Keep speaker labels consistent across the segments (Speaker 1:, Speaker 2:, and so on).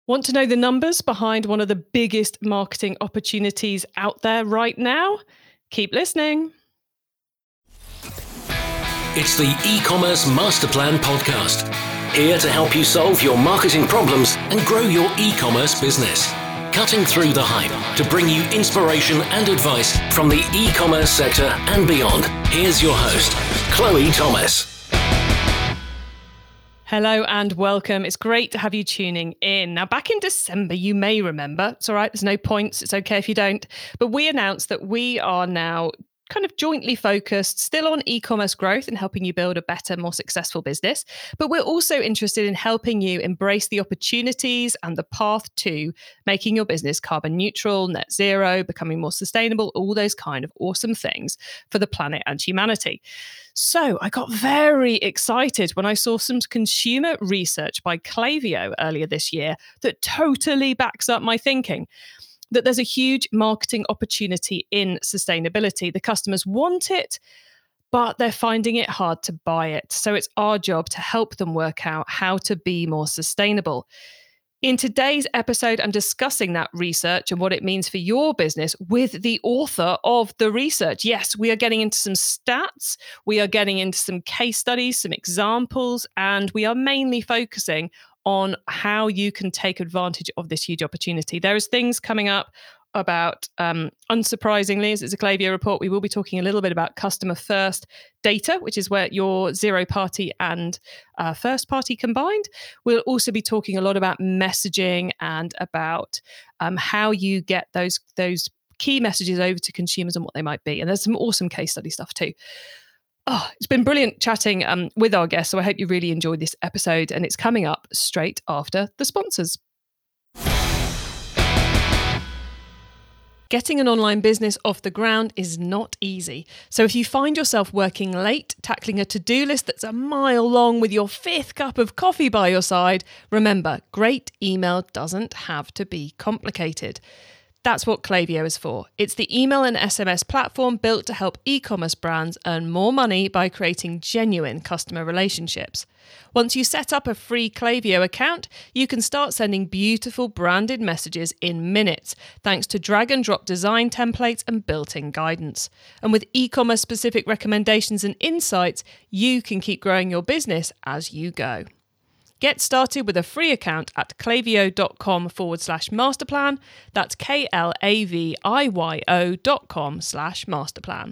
Speaker 1: Want to know the numbers behind one of the biggest marketing opportunities out there right now? Keep listening.
Speaker 2: It's the e-commerce master plan podcast. Here to help you solve your marketing problems and grow your e-commerce business. Cutting through the hype to bring you inspiration and advice from the e-commerce sector and beyond. Here's your host, Chloe Thomas.
Speaker 1: Hello and welcome. It's great to have you tuning in. Now, back in December, you may remember, it's all right, there's no points, it's okay if you don't, but we announced that we are now kind of jointly focused still on e-commerce growth and helping you build a better, more successful business. But we're also interested in helping you embrace the opportunities and the path to making your business carbon neutral, net zero, becoming more sustainable, all those kind of awesome things for the planet and humanity. So I got very excited when I saw some consumer research by Klaviyo earlier this year that totally backs up my thinking. That there's a huge marketing opportunity in sustainability. The customers want it, but they're finding it hard to buy it. So it's our job to help them work out how to be more sustainable. In today's episode, I'm discussing that research and what it means for your business with the author of the research. Yes, we are getting into some stats, we are getting into some case studies, some examples, and we are mainly focusing on how you can take advantage of this huge opportunity. There is things coming up about, unsurprisingly, as it's a Klaviyo report, we will be talking a little bit about customer first data, which is where your zero party and first party combined. We'll also be talking a lot about messaging and about how you get those key messages over to consumers and what they might be. And there's some awesome case study stuff too. Oh, it's been brilliant chatting with our guests, so I hope you really enjoyed this episode, and it's coming up straight after the sponsors. Getting an online business off the ground is not easy. So if you find yourself working late, tackling a to-do list that's a mile long with your fifth cup of coffee by your side, remember, great email doesn't have to be complicated. That's what Klaviyo is for. It's the email and SMS platform built to help e-commerce brands earn more money by creating genuine customer relationships. Once you set up a free Klaviyo account, you can start sending beautiful branded messages in minutes, thanks to drag and drop design templates and built-in guidance. And with e-commerce specific recommendations and insights, you can keep growing your business as you go. Get started with a free account at klaviyo.com/masterplan. That's KLAVIYO.com/masterplan.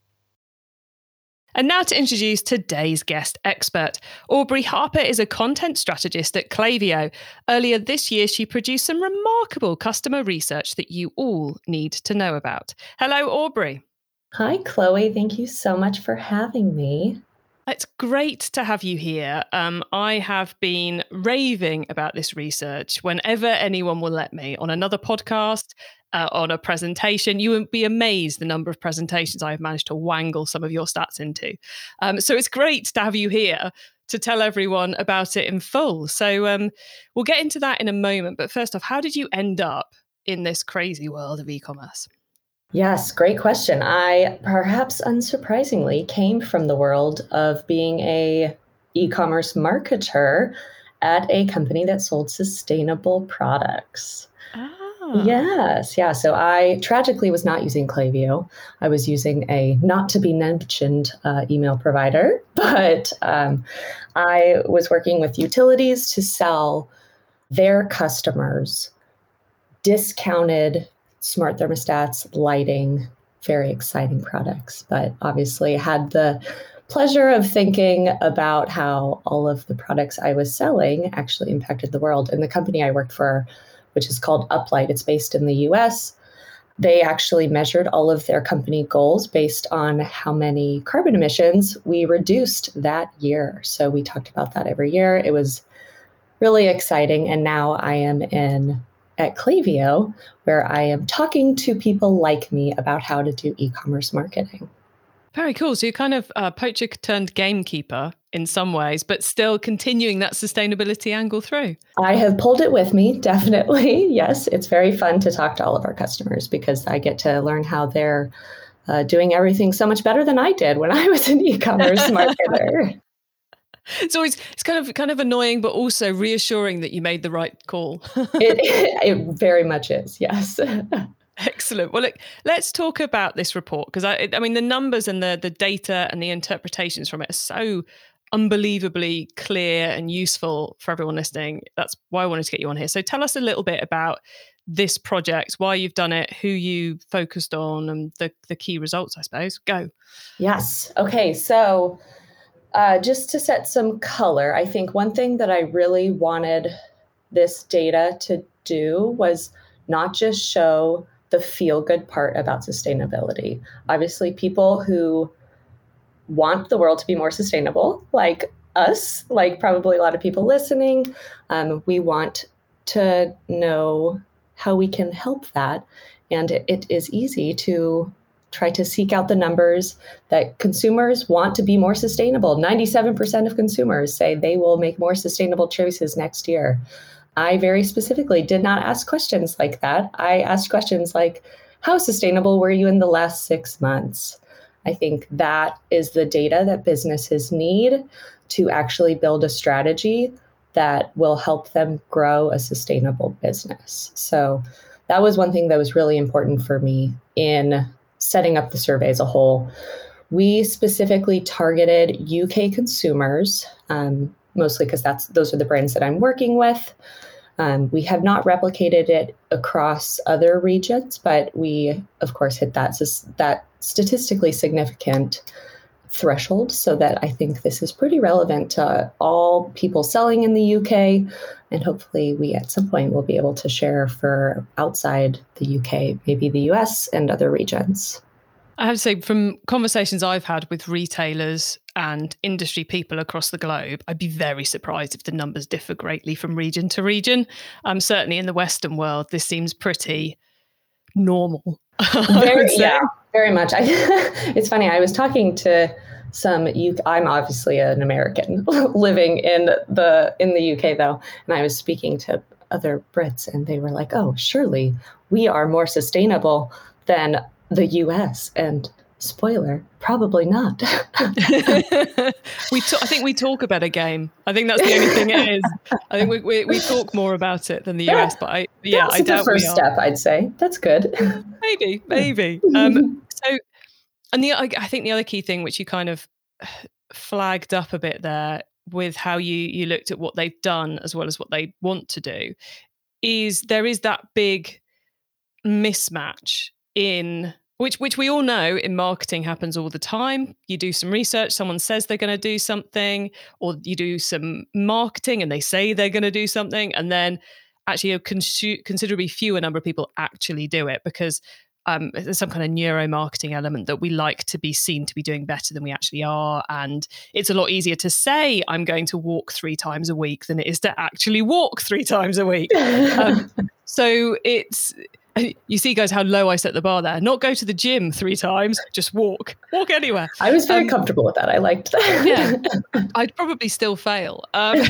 Speaker 1: And now to introduce today's guest expert. Aubrey Harper is a content strategist at Klaviyo. Earlier this year, she produced some remarkable customer research that you all need to know about. Hello, Aubrey.
Speaker 3: Hi, Chloe. Thank you so much for having me.
Speaker 1: It's great to have you here. I have been raving about this research whenever anyone will let me on another podcast, on a presentation. You would be amazed the number of presentations I've managed to wangle some of your stats into. So it's great to have you here to tell everyone about it in full. So we'll get into that in a moment. But first off, how did you end up in this crazy world of e-commerce?
Speaker 3: Yes, great question. I, perhaps unsurprisingly, came from the world of being a e-commerce marketer at a company that sold sustainable products. Yes, yeah. So I tragically was not using Klaviyo. I was using a not to be mentioned email provider, but I was working with utilities to sell their customers discounted smart thermostats, lighting, very exciting products, but obviously had the pleasure of thinking about how all of the products I was selling actually impacted the world. And the company I worked for, which is called Uplight, it's based in the US, they actually measured all of their company goals based on how many carbon emissions we reduced that year. So we talked about that every year. It was really exciting. And now I am at Klaviyo, where I am talking to people like me about how to do e-commerce marketing.
Speaker 1: Very cool. So you're kind of poacher turned gamekeeper in some ways, but still continuing that sustainability angle through.
Speaker 3: I have pulled it with me, definitely. Yes, it's very fun to talk to all of our customers because I get to learn how they're doing everything so much better than I did when I was an e-commerce marketer.
Speaker 1: It's kind of annoying, but also reassuring that you made the right call.
Speaker 3: It very much is, yes.
Speaker 1: Excellent. Well, look, let's talk about this report, because I mean, the numbers and the data and the interpretations from it are so unbelievably clear and useful for everyone listening. That's why I wanted to get you on here. So tell us a little bit about this project, why you've done it, who you focused on, and the key results, I suppose. Go.
Speaker 3: Yes. Okay. So just to set some color, I think one thing that I really wanted this data to do was not just show the feel-good part about sustainability. Obviously, people who want the world to be more sustainable, like us, like probably a lot of people listening, we want to know how we can help that. And it is easy to try to seek out the numbers that consumers want to be more sustainable. 97% of consumers say they will make more sustainable choices next year. I very specifically did not ask questions like that. I asked questions like, how sustainable were you in the last 6 months? I think that is the data that businesses need to actually build a strategy that will help them grow a sustainable business. So that was one thing that was really important for me in setting up the survey as a whole. We specifically targeted UK consumers, mostly because those are the brands that I'm working with. We have not replicated it across other regions, but we, of course, hit that statistically significant threshold, so that I think this is pretty relevant to all people selling in the UK. And hopefully we at some point will be able to share for outside the UK, maybe the US and other regions.
Speaker 1: I have to say, from conversations I've had with retailers and industry people across the globe, I'd be very surprised if the numbers differ greatly from region to region. Certainly in the Western world, this seems pretty normal.
Speaker 3: Very much. It's funny. I was talking to some I'm obviously an American living in the UK though, and I was speaking to other Brits, and they were like, "Oh, surely we are more sustainable than the US." And spoiler, probably not.
Speaker 1: I think we talk a better game. I think that's the only thing it is. I think we talk more about it than the US, but I doubt
Speaker 3: the first step, I'd say. That's good.
Speaker 1: Maybe. So, and I think the other key thing, which you kind of flagged up a bit there with how you looked at what they've done as well as what they want to do, is there is that big mismatch in which we all know in marketing happens all the time. You do some research, someone says they're going to do something, or you do some marketing and they say they're going to do something, and then actually a considerably fewer number of people actually do it, because there's some kind of neuromarketing element that we like to be seen to be doing better than we actually are. And it's a lot easier to say I'm going to walk 3 times a week than it is to actually walk 3 times a week. So you see, guys, how low I set the bar there. Not go to the gym 3 times, just walk anywhere.
Speaker 3: I was very comfortable with that. I liked that.
Speaker 1: Yeah, I'd probably still fail.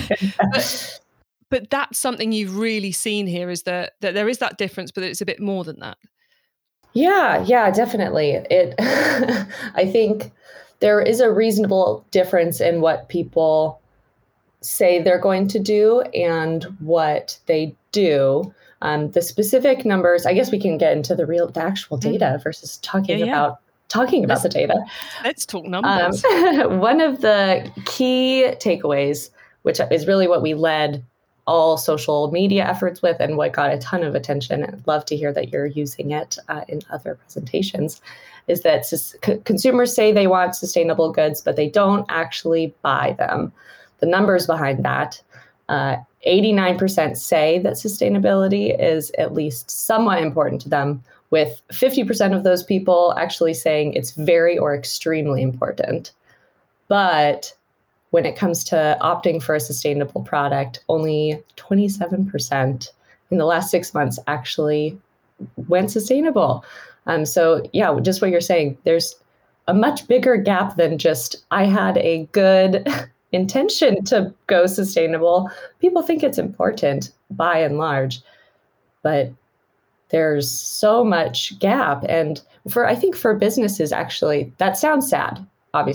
Speaker 1: But that's something you've really seen here, is that there is that difference, but it's a bit more than that.
Speaker 3: Yeah, definitely. I think there is a reasonable difference in what people say they're going to do and what they do. The specific numbers, I guess we can get into the actual data versus talking about the data.
Speaker 1: Let's talk numbers.
Speaker 3: One of the key takeaways, which is really what we led all social media efforts with and what got a ton of attention, and I'd love to hear that you're using it in other presentations, is that consumers say they want sustainable goods, but they don't actually buy them. The numbers behind that, 89% say that sustainability is at least somewhat important to them, with 50% of those people actually saying it's very or extremely important. But when it comes to opting for a sustainable product, only 27% in the last 6 months actually went sustainable. So yeah, just what you're saying, there's a much bigger gap than just I had a good intention to go sustainable. People think it's important by and large, but there's so much gap. And I think for businesses, actually, that sounds sad, obviously.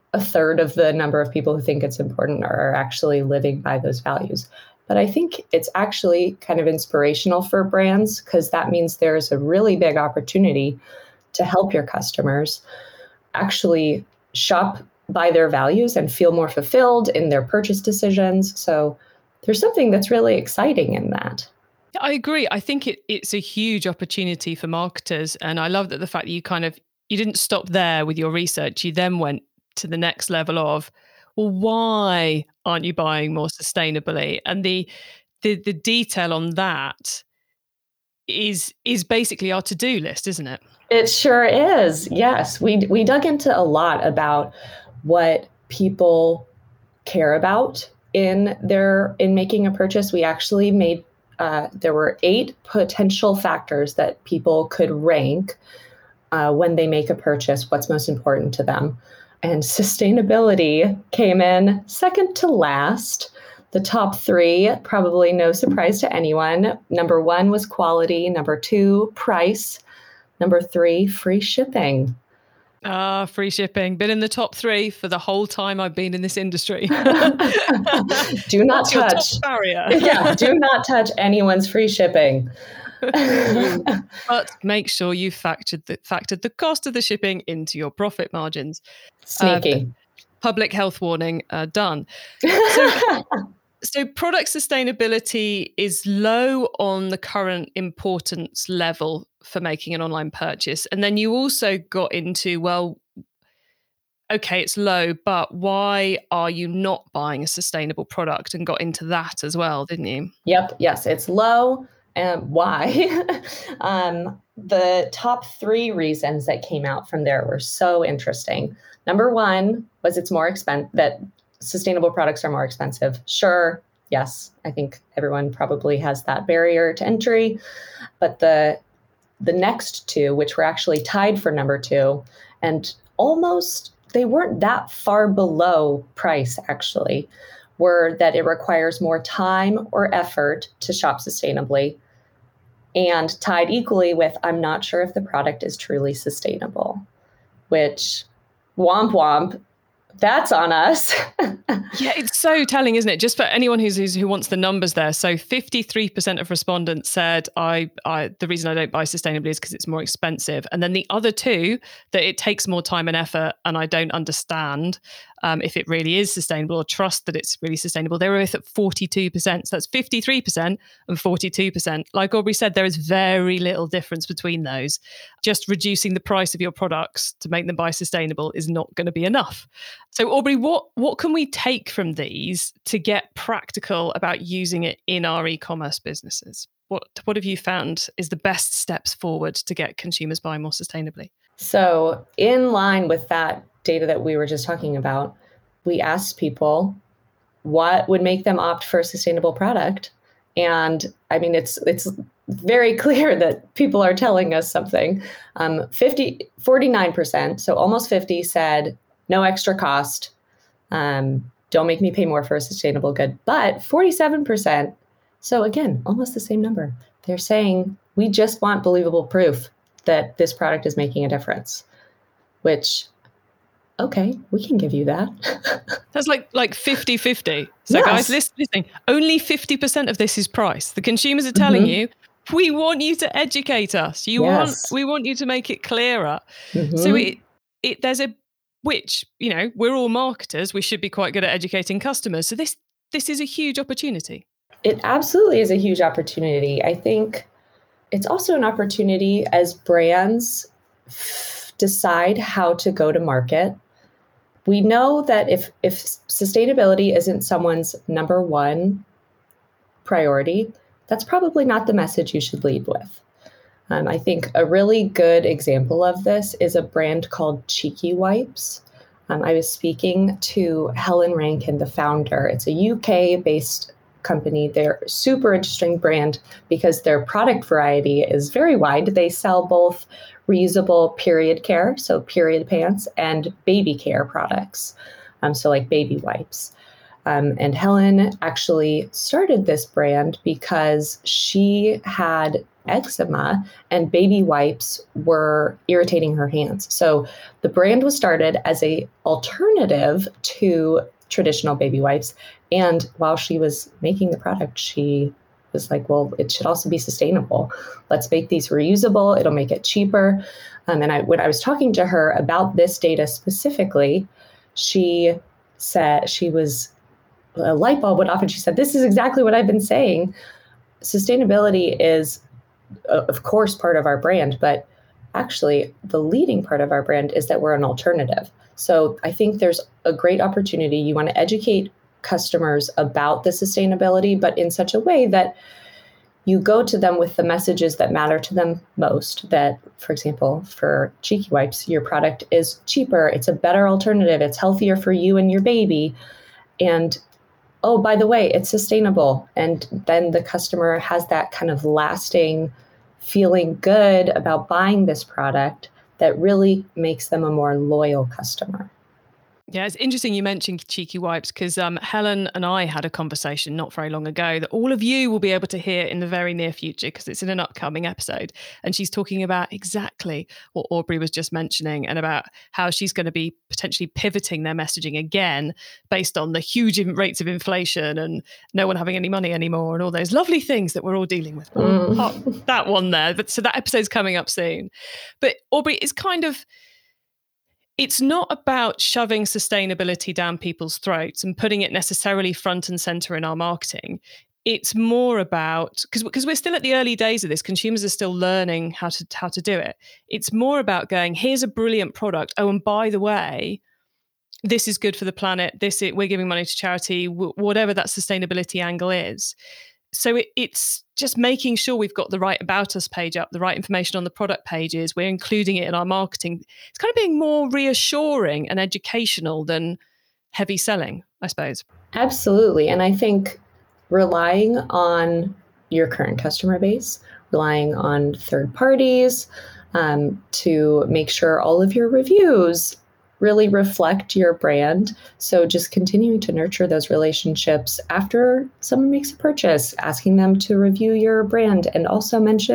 Speaker 3: a third of the number of people who think it's important are actually living by those values. But I think it's actually kind of inspirational for brands, because that means there's a really big opportunity to help your customers actually shop by their values and feel more fulfilled in their purchase decisions. So there's something that's really exciting in that.
Speaker 1: I agree. I think it's a huge opportunity for marketers. And I love that the fact that you didn't stop there with your research. You then went to the next level of, well, why aren't you buying more sustainably? And the detail on that is basically our to-do list, isn't it?
Speaker 3: It sure is. Yes. We dug into a lot about what people care about in making a purchase. We actually made there were 8 potential factors that people could rank when they make a purchase, what's most important to them. And sustainability came in second to last. The top 3, probably no surprise to anyone. Number 1 was quality. Number 2, price. Number 3, free shipping.
Speaker 1: Free shipping. Been in the top 3 for the whole time I've been in this industry.
Speaker 3: Do not touch.
Speaker 1: Your top barrier.
Speaker 3: Yeah, do not touch anyone's free shipping.
Speaker 1: But make sure you factored the cost of the shipping into your profit margins.
Speaker 3: Sneaky.
Speaker 1: Public health warning, done. So product sustainability is low on the current importance level for making an online purchase. And then you also got into, well, okay, it's low, but why are you not buying a sustainable product? And got into that as well, didn't you?
Speaker 3: Yep. Yes, it's low. And why? The top 3 reasons that came out from there were so interesting. Number 1 was it's more expensive, that sustainable products are more expensive. Sure. Yes. I think everyone probably has that barrier to entry. But the next 2, which were actually tied for number 2, and almost they weren't that far below price actually, were that it requires more time or effort to shop sustainably, and tied equally with, I'm not sure if the product is truly sustainable, which womp womp, that's on us.
Speaker 1: Yeah, it's so telling, isn't it? Just for anyone who wants the numbers there. So 53% of respondents said, the reason I don't buy sustainably is because it's more expensive. And then the other 2, that it takes more time and effort, and I don't understand if it really is sustainable or trust that it's really sustainable. They were both at 42%. So that's 53% and 42%. Like Aubrey said, there is very little difference between those. Just reducing the price of your products to make them buy sustainable is not going to be enough. So Aubrey, what can we take from these to get practical about using it in our e-commerce businesses? What have you found is the best steps forward to get consumers buying more sustainably? So
Speaker 3: in line with that data that we were just talking about, we asked people what would make them opt for a sustainable product. And I mean, it's very clear that people are telling us something. 49%, so almost 50, said no extra cost. Don't make me pay more for a sustainable good. But 47%, so again, almost the same number. They're saying we just want believable proof that this product is making a difference, which, okay, we can give you that.
Speaker 1: That's like 50-50. So yes. Guys, listening, only 50% of this is price. The consumers are telling you, we want you to educate us. We want you to make it clearer. So there's which, we're all marketers. We should be quite good at educating customers. So this is a huge opportunity.
Speaker 3: It absolutely is a huge opportunity. I think it's also an opportunity as brands decide how to go to market. We know that if sustainability isn't someone's number 1 priority, that's probably not the message you should lead with. I think a really good example of this is a brand called Cheeky Wipes. I was speaking to Helen Rankin, the founder. It's a UK-based company. They're a super interesting brand because their product variety is very wide. They sell both reusable period care, so period pants, and baby care products, so like baby wipes. And Helen actually started this brand because she had eczema, and baby wipes were irritating her hands. So the brand was started as a alternative to traditional baby wipes. And while she was making the product, she was like, well, it should also be sustainable. Let's make these reusable. It'll make it cheaper. And when I was talking to her about this data specifically, she said a light bulb went off and she said, this is exactly what I've been saying. Sustainability is, of course, part of our brand, but actually the leading part of our brand is that we're an alternative. So I think there's a great opportunity. You want to educate customers about the sustainability, but in such a way that you go to them with the messages that matter to them most. That, for example, for Cheeky Wipes, your product is cheaper, it's a better alternative, it's healthier for you and your baby. And oh, by the way, it's sustainable. And then the customer has that kind of lasting feeling good about buying this product that really makes them a more loyal customer.
Speaker 1: Yeah, it's interesting you mentioned Cheeky Wipes because Helen and I had a conversation not very long ago that all of you will be able to hear in the very near future because it's in an upcoming episode. And she's talking about exactly what Aubrey was just mentioning and about how she's going to be potentially pivoting their messaging again based on the huge rates of inflation and no one having any money anymore and all those lovely things that we're all dealing with. That one there. But so that episode's coming up soon. But Aubrey, it's not about shoving sustainability down people's throats and putting it necessarily front and center in our marketing. It's more about, because we're still at the early days of this, consumers are still learning how to do it. It's more about going, here's a brilliant product. Oh, and by the way, this is good for the planet. We're giving money to charity, whatever that sustainability angle is. So it's just making sure we've got the right About Us page up, the right information on the product pages. We're including it in our marketing. It's kind of being more reassuring and educational than heavy selling, I suppose.
Speaker 3: Absolutely. And I think relying on your current customer base, relying on third parties to make sure all of your reviews really reflect your brand. So just continuing to nurture those relationships after someone makes a purchase, asking them to review your brand, and also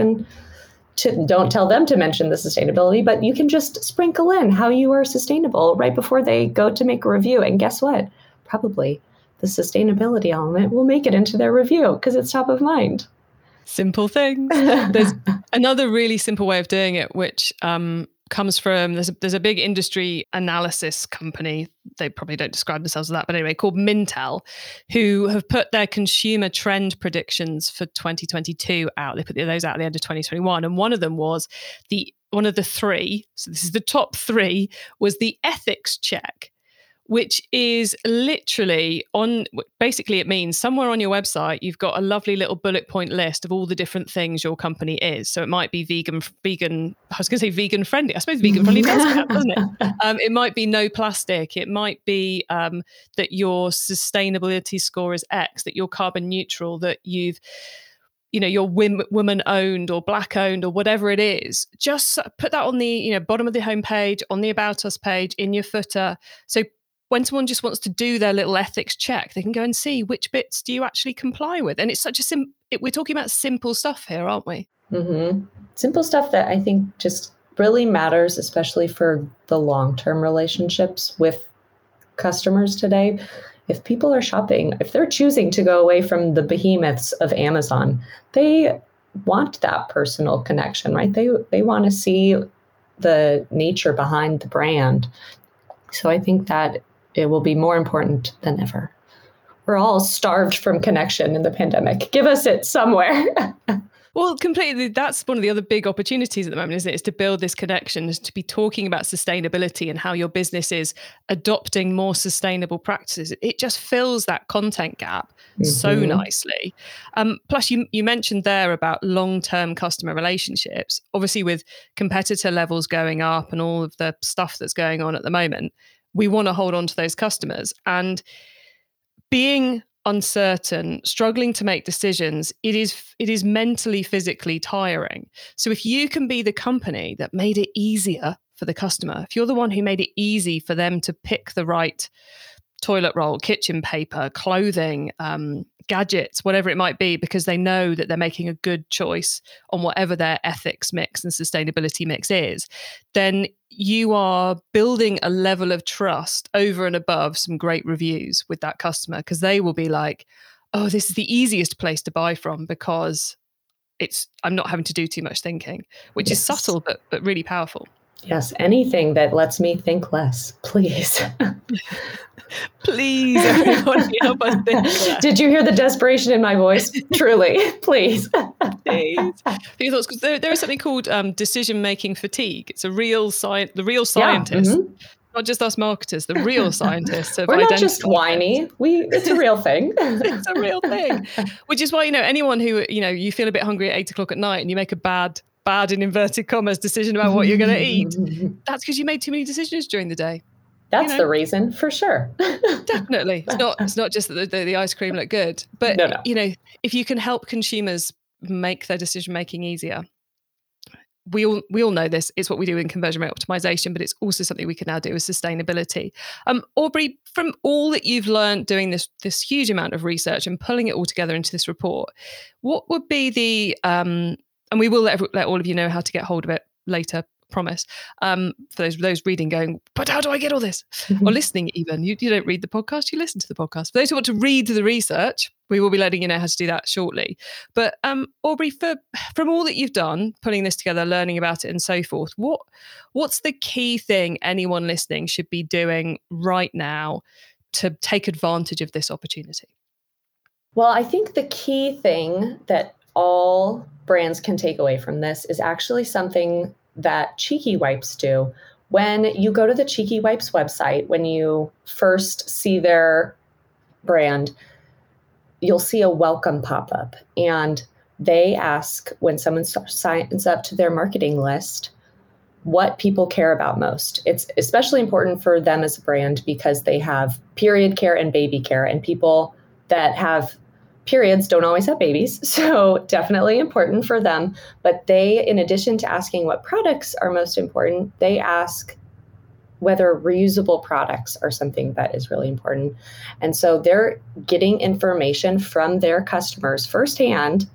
Speaker 3: don't tell them to mention the sustainability, but you can just sprinkle in how you are sustainable right before they go to make a review. And guess what? Probably the sustainability element will make it into their review because it's top of mind.
Speaker 1: Simple things. There's another really simple way of doing it, which comes from, there's a big industry analysis company, they probably don't describe themselves as that, but anyway, called Mintel, who have put their consumer trend predictions for 2022 out. They put those out at the end of 2021. And one of them was one of the three, so this is the top three, was the ethics check, which is literally basically it means somewhere on your website, you've got a lovely little bullet point list of all the different things your company is. So it might be vegan, I was going to say vegan friendly. I suppose vegan friendly does count, doesn't it? It might be no plastic. It might be that your sustainability score is X, that you're carbon neutral, that you're woman owned or black owned or whatever it is. Just put that on the bottom of the homepage, on the About Us page, in your footer. So when someone just wants to do their little ethics check, they can go and see which bits do you actually comply with. And it's such we're talking about simple stuff here, aren't we?
Speaker 3: Mm-hmm. Simple stuff that I think just really matters, especially for the long-term relationships with customers today. If people are shopping, if they're choosing to go away from the behemoths of Amazon, they want that personal connection, right? They want to see the nature behind the brand. So I think that it will be more important than ever. We're all starved from connection in the pandemic. Give us it somewhere.
Speaker 1: Well, completely. That's one of the other big opportunities at the moment, isn't it? Is to build this connection, is to be talking about sustainability and how your business is adopting more sustainable practices. It just fills that content gap so nicely. Plus, you mentioned there about long-term customer relationships. Obviously, with competitor levels going up and all of the stuff that's going on at the moment, we want to hold on to those customers. And being uncertain, struggling to make decisions, it is mentally, physically tiring. So if you can be the company that made it easier for the customer, if you're the one who made it easy for them to pick the right toilet roll, kitchen paper, clothing, gadgets, whatever it might be, because they know that they're making a good choice on whatever their ethics mix and sustainability mix is, then you are building a level of trust over and above some great reviews with that customer, because they will be like, oh, this is the easiest place to buy from because I'm not having to do too much thinking, which is subtle but really powerful.
Speaker 3: Yes, anything that lets me think less, please.
Speaker 1: Please, everybody, help us think less.
Speaker 3: Did you hear the desperation in my voice? Truly, please.
Speaker 1: Please. Your thoughts, because there is something called decision-making fatigue. It's the real scientists, not just us marketers, the real scientists.
Speaker 3: We're not just whiny. It's a real thing.
Speaker 1: It's a real thing. Which is why, anyone who, you feel a bit hungry at 8:00 at night and you make a bad in inverted commas decision about what you're going to eat, that's because you made too many decisions during the day.
Speaker 3: That's the reason, for sure.
Speaker 1: Definitely. It's not just that the ice cream looked good, but
Speaker 3: no.
Speaker 1: If you can help consumers make their decision making easier, we all know this. It's what we do in conversion rate optimization, but it's also something we can now do with sustainability. Aubrey, from all that you've learned doing this huge amount of research and pulling it all together into this report, what would be the and we will let all of you know how to get hold of it later, promise. For those reading going, but how do I get all this? Or listening even. You don't read the podcast, you listen to the podcast. For those who want to read the research, we will be letting you know how to do that shortly. But Aubrey, from all that you've done, putting this together, learning about it and so forth, what's the key thing anyone listening should be doing right now to take advantage of this opportunity?
Speaker 3: Well, I think the key thing that all brands can take away from this is actually something that Cheeky Wipes do. When you go to the Cheeky Wipes website, when you first see their brand, you'll see a welcome pop-up. And they ask, when someone signs up to their marketing list, what people care about most. It's especially important for them as a brand because they have period care and baby care, and people that have periods don't always have babies, so definitely important for them. But they, in addition to asking what products are most important, they ask whether reusable products are something that is really important. And so they're getting information from their customers firsthand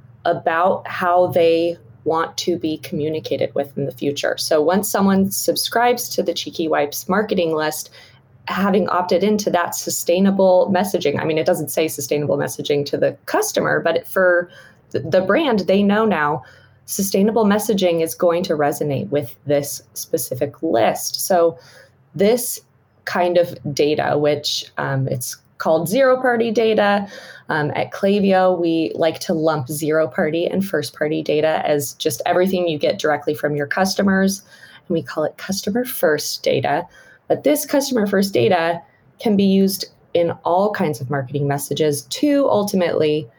Speaker 3: about how they want to be communicated with in the future. So once someone subscribes to the Cheeky Wipes marketing list, having opted into that sustainable messaging, I mean, it doesn't say sustainable messaging to the customer, but for the brand, they know now sustainable messaging is going to resonate with this specific list. So this kind of data, which it's called zero-party data. At Klaviyo, we like to lump zero-party and first-party data as just everything you get directly from your customers, and we call it customer-first data. But this customer-first data can be used in all kinds of marketing messages to ultimately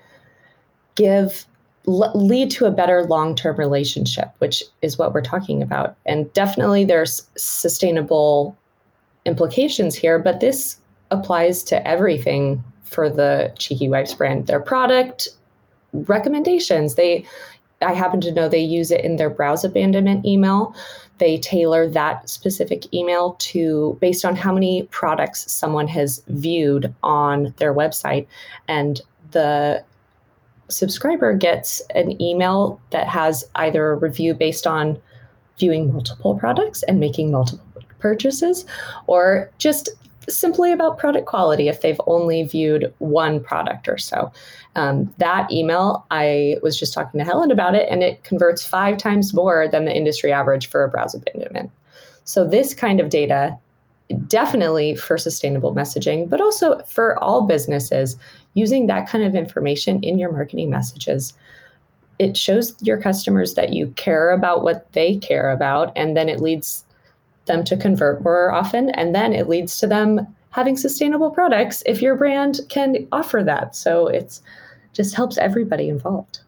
Speaker 3: lead to a better long-term relationship, which is what we're talking about. And definitely there's sustainable implications here, but this applies to everything for the Cheeky Wipes brand. Their product recommendations, I happen to know they use it in their browse abandonment email. They tailor that specific email based on how many products someone has viewed on their website. And the subscriber gets an email that has either a review based on viewing multiple products and making multiple purchases, or just simply about product quality if they've only viewed one product or so. That email, I was just talking to Helen about it, and it converts 5 times more than the industry average for a browse abandonment. So this kind of data, definitely for sustainable messaging, but also for all businesses, using that kind of information in your marketing messages, it shows your customers that you care about what they care about, and then it leads them to convert more often, and then it leads to them having sustainable products if your brand can offer that. So it's just helps everybody involved.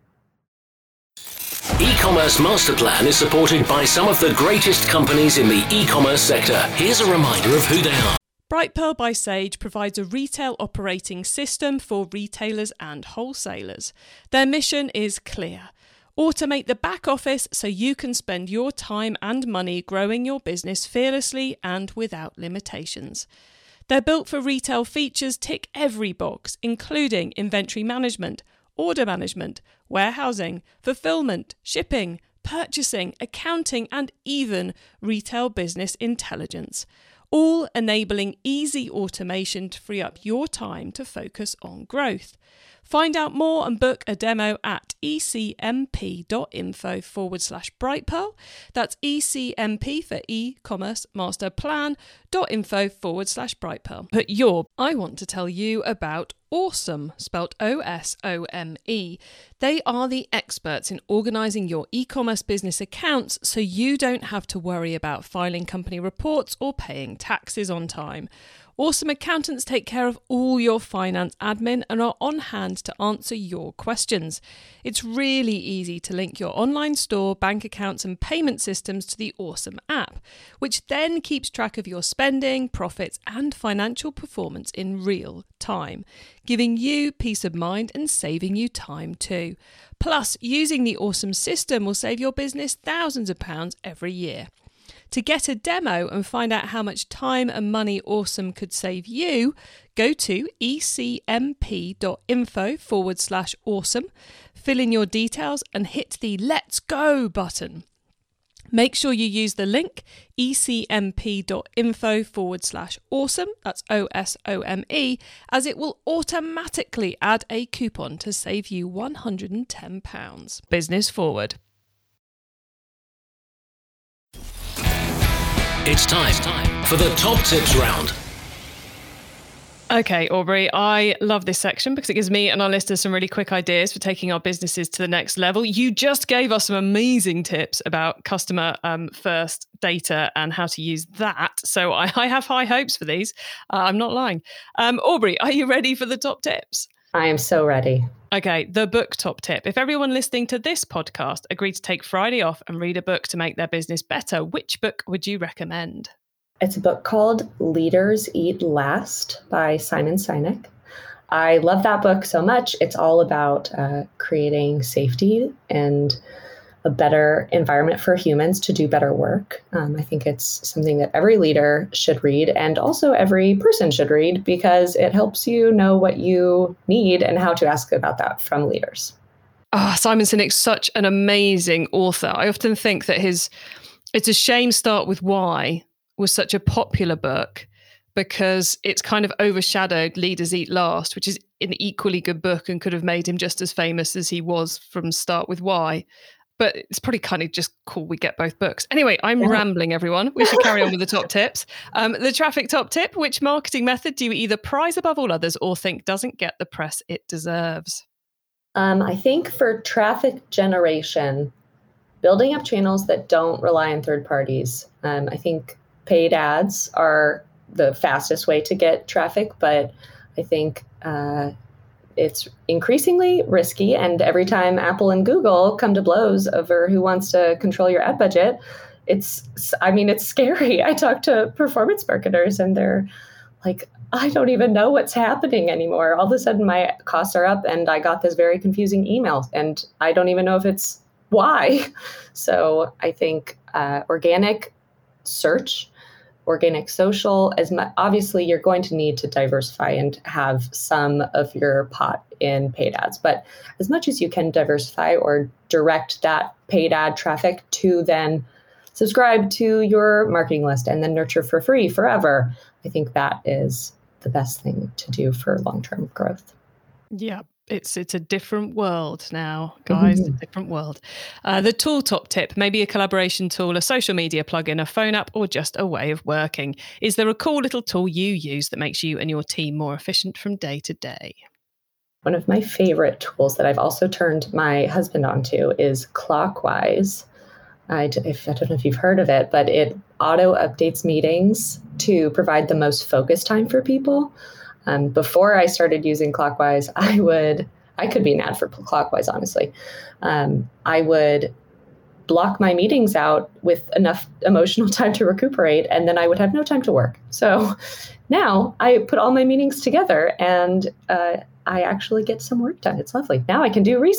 Speaker 2: E-commerce Master Plan is supported by some of the greatest companies in the e-commerce sector. Here's a reminder of who they are.
Speaker 1: Brightpearl by Sage provides a retail operating system for retailers and wholesalers. Their mission is clear: automate the back office so you can spend your time and money growing your business fearlessly and without limitations. Their built for retail features tick every box, including inventory management, order management, warehousing, fulfillment, shipping, purchasing, accounting, and even retail business intelligence, all enabling easy automation to free up your time to focus on growth. Find out more and book a demo at ecmp.info/Brightpearl. That's ECMP for e-commerce master plan.info/Brightpearl. But I want to tell you about Osome, spelled OSOME. They are the experts in organising your e-commerce business accounts so you don't have to worry about filing company reports or paying taxes on time. Osome accountants take care of all your finance admin and are on hand to answer your questions. It's really easy to link your online store, bank accounts and payment systems to the Osome app, which then keeps track of your spending, profits and financial performance in real time, giving you peace of mind and saving you time too. Plus, using the Osome system will save your business thousands of pounds every year. To get a demo and find out how much time and money Osome could save you, go to ecmp.info/Osome, fill in your details and hit the Let's Go button. Make sure you use the link ecmp.info/Osome, that's OSOME, as it will automatically add a coupon to save you £110. Business forward.
Speaker 2: It's time for the top tips round.
Speaker 1: Okay, Aubrey, I love this section because it gives me and our listeners some really quick ideas for taking our businesses to the next level. You just gave us some amazing tips about customer first data and how to use that. So I have high hopes for these. I'm not lying. Aubrey, are you ready for the top tips?
Speaker 3: I am so ready.
Speaker 1: Okay, the book top tip. If everyone listening to this podcast agreed to take Friday off and read a book to make their business better, which book would you recommend?
Speaker 3: It's a book called Leaders Eat Last by Simon Sinek. I love that book so much. It's all about creating safety and a better environment for humans to do better work. I think it's something that every leader should read and also every person should read because it helps you know what you need and how to ask about that from leaders.
Speaker 1: Simon Sinek's such an amazing author. I often think that It's a Shame Start With Why was such a popular book because it's kind of overshadowed Leaders Eat Last, which is an equally good book and could have made him just as famous as he was from Start With Why. But it's probably kind of just cool we get both books. Anyway, I'm rambling, everyone. We should carry on with the top tips. The traffic top tip, which marketing method do you either prize above all others or think doesn't get the press it deserves?
Speaker 3: I think for traffic generation, building up channels that don't rely on third parties. I think paid ads are the fastest way to get traffic, but I think it's increasingly risky. And every time Apple and Google come to blows over who wants to control your ad budget, it's scary. I talk to performance marketers and they're like, I don't even know what's happening anymore. All of a sudden my costs are up and I got this very confusing email and I don't even know if it's why. So I think organic search, organic social, obviously you're going to need to diversify and have some of your pot in paid ads, but as much as you can diversify or direct that paid ad traffic to then subscribe to your marketing list and then nurture for free forever, I think that is the best thing to do for long-term growth.
Speaker 1: Yeah. It's a different world now, guys, a different world. The tool top tip, maybe a collaboration tool, a social media plugin, a phone app, or just a way of working. Is there a cool little tool you use that makes you and your team more efficient from day to day?
Speaker 3: One of my favorite tools that I've also turned my husband onto is Clockwise. I don't know if you've heard of it, but it auto updates meetings to provide the most focus time for people. Before I started using Clockwise, I could be an ad for Clockwise, honestly. I would block my meetings out with enough emotional time to recuperate, and then I would have no time to work. So now I put all my meetings together and I actually get some work done. It's lovely. Now I can do research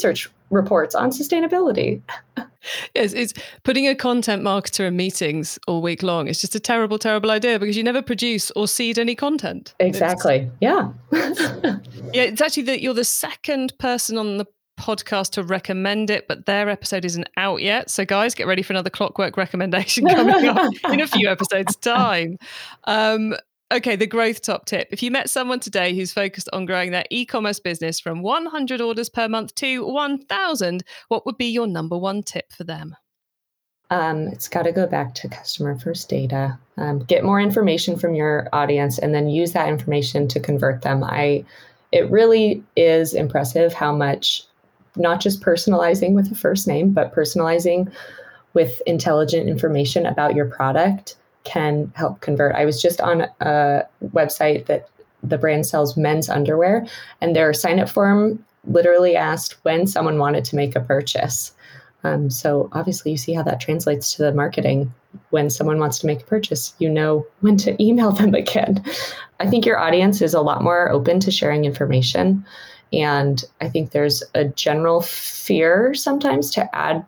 Speaker 3: reports on sustainability.
Speaker 1: Yes, it's putting a content marketer in meetings all week long. It's just a terrible, terrible idea because you never produce or seed any content.
Speaker 3: Exactly. Yeah.
Speaker 1: Yeah, it's actually that you're the second person on the podcast to recommend it, but their episode isn't out yet. So guys, get ready for another Clockwork recommendation coming up in a few episodes' time. Okay, the growth top tip. If you met someone today who's focused on growing their e-commerce business from 100 orders per month to 1,000, what would be your number one tip for them?
Speaker 3: It's got to go back to customer first data. Get more information from your audience and then use that information to convert them. It really is impressive how much, not just personalizing with a first name, but personalizing with intelligent information about your product can help convert. I was just on a website that the brand sells men's underwear, and their sign-up form literally asked when someone wanted to make a purchase. So obviously you see how that translates to the marketing. When someone wants to make a purchase, you know when to email them again. I think your audience is a lot more open to sharing information. And I think there's a general fear sometimes to add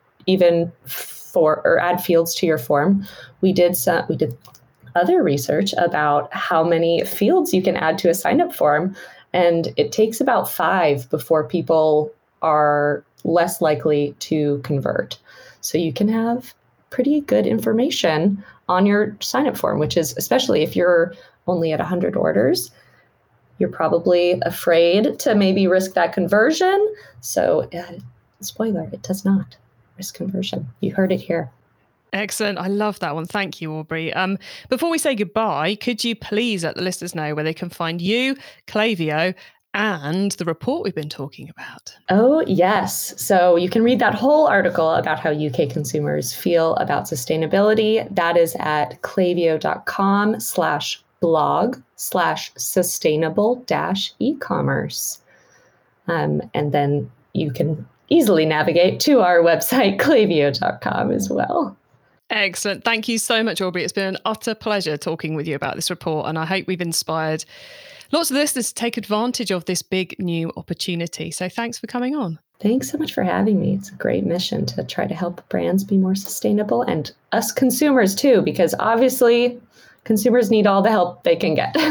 Speaker 3: add fields to your form. We did other research about how many fields you can add to a sign-up form, and it takes about 5 before people are less likely to convert. So you can have pretty good information on your sign-up form, which is, especially if you're only at 100 orders, you're probably afraid to maybe risk that conversion. So spoiler, it does not risk conversion. You heard it here.
Speaker 1: Excellent. I love that one. Thank you, Aubrey. Before we say goodbye, could you please let the listeners know where they can find you, Klaviyo, and the report we've been talking about?
Speaker 3: Oh, yes. So you can read that whole article about how UK consumers feel about sustainability. That is at klaviyo.com/blog/sustainable-e-commerce. And then you can easily navigate to our website, klaviyo.com as well.
Speaker 1: Excellent. Thank you so much, Aubrey. It's been an utter pleasure talking with you about this report, and I hope we've inspired lots of listeners to take advantage of this big new opportunity. So thanks for coming on.
Speaker 3: Thanks so much for having me. It's a great mission to try to help brands be more sustainable, and us consumers too, because obviously consumers need all the help they can get.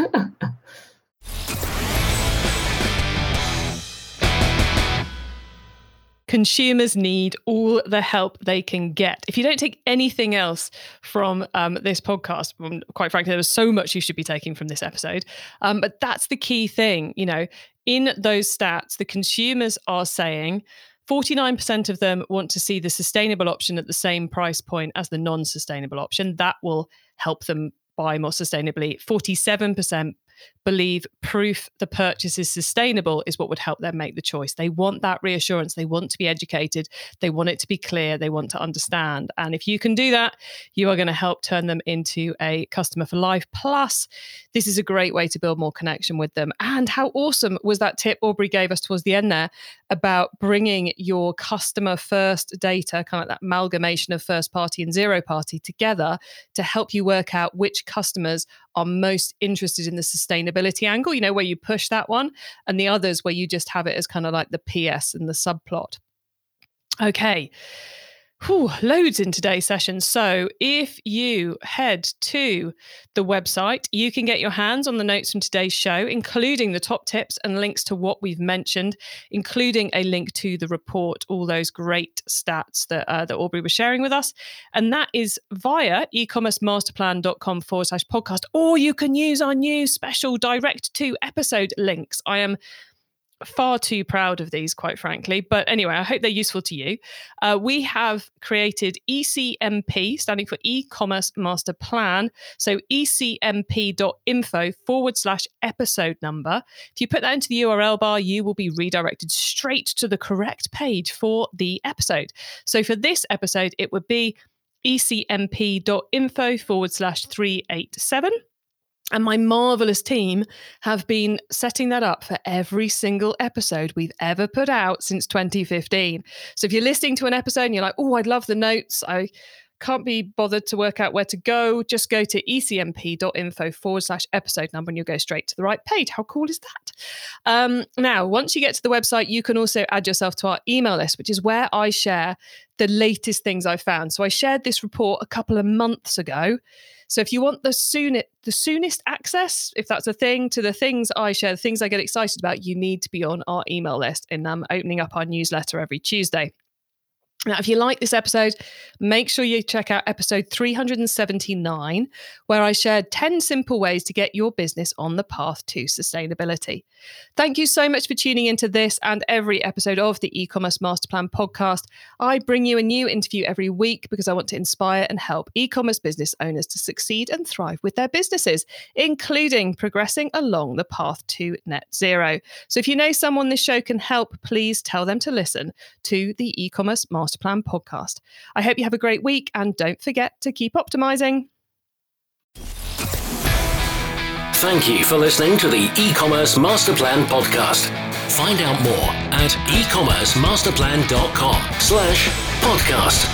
Speaker 1: Consumers need all the help they can get. If you don't take anything else from this podcast, quite frankly, there was so much you should be taking from this episode. But that's the key thing. You know, in those stats, the consumers are saying 49% of them want to see the sustainable option at the same price point as the non-sustainable option. That will help them buy more sustainably. 47% believe proof the purchase is sustainable is what would help them make the choice. They want that reassurance. They want to be educated. They want it to be clear. They want to understand. And if you can do that, you are going to help turn them into a customer for life. Plus, this is a great way to build more connection with them. And how awesome was that tip Aubrey gave us towards the end there about bringing your customer first data, kind of that amalgamation of first party and zero party together to help you work out which customers are most interested in the sustainability angle, you know, where you push that one, and the others where you just have it as kind of like the PS and the subplot. Okay. Loads in today's session. So if you head to the website, you can get your hands on the notes from today's show, including the top tips and links to what we've mentioned, including a link to the report, all those great stats that Aubrey was sharing with us. And that is via ecommercemasterplan.com/podcast, or you can use our new special direct to episode links. I am far too proud of these, quite frankly. But anyway, I hope they're useful to you. We have created ECMP, standing for E-commerce Master Plan. So ecmp.info/episode number. If you put that into the URL bar, you will be redirected straight to the correct page for the episode. So for this episode, it would be ecmp.info/387. And my marvelous team have been setting that up for every single episode we've ever put out since 2015. So if you're listening to an episode and you're like, oh, I'd love the notes, I can't be bothered to work out where to go, just go to ecmp.info/episode number and you'll go straight to the right page. How cool is that? Now, once you get to the website, you can also add yourself to our email list, which is where I share the latest things I found. So I shared this report a couple of months ago. So if you want the soonest access, if that's a thing, to the things I share, the things I get excited about, you need to be on our email list. And I'm opening up our newsletter every Tuesday. Now, if you like this episode, make sure you check out episode 379, where I shared 10 simple ways to get your business on the path to sustainability. Thank you so much for tuning into this and every episode of the E-commerce Masterplan podcast. I bring you a new interview every week because I want to inspire and help e-commerce business owners to succeed and thrive with their businesses, including progressing along the path to net zero. So if you know someone this show can help, please tell them to listen to the E-commerce Masterplan podcast. I hope you have a great week and don't forget to keep optimizing.
Speaker 2: Thank you for listening to the E-commerce Masterplan podcast. Find out more at ecommercemasterplan.com/podcast.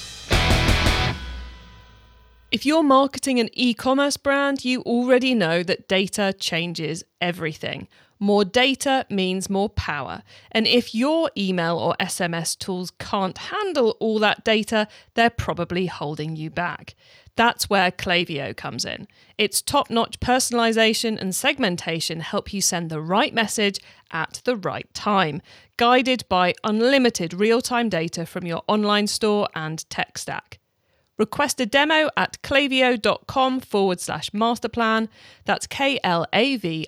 Speaker 1: If you're marketing an e-commerce brand, you already know that data changes everything. More data means more power. And if your email or SMS tools can't handle all that data, they're probably holding you back. That's where Klaviyo comes in. Its top-notch personalization and segmentation help you send the right message at the right time, guided by unlimited real-time data from your online store and tech stack. Request a demo at klaviyo.com/masterplan. That's KLAVIYO.com/masterplan